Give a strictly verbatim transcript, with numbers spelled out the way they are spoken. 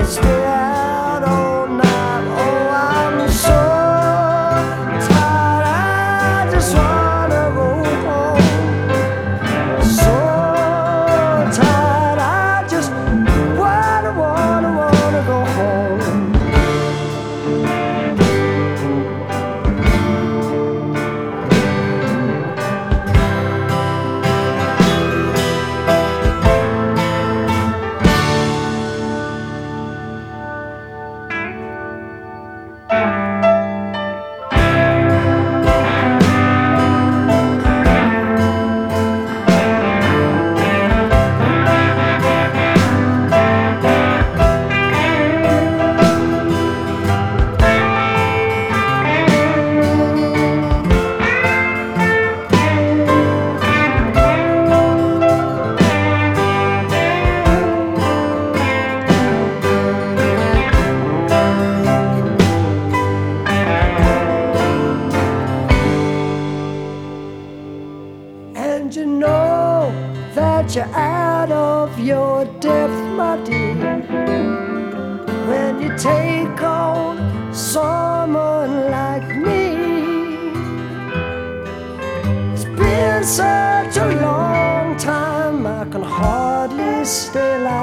stay out all night. Oh, I'm so tired, I just wanna go home. So tired, I just wanna, wanna, wanna go home. And you know that you're out of your depth, my dear, when you take on someone like me. It's been such a long time, I can hardly stay alive.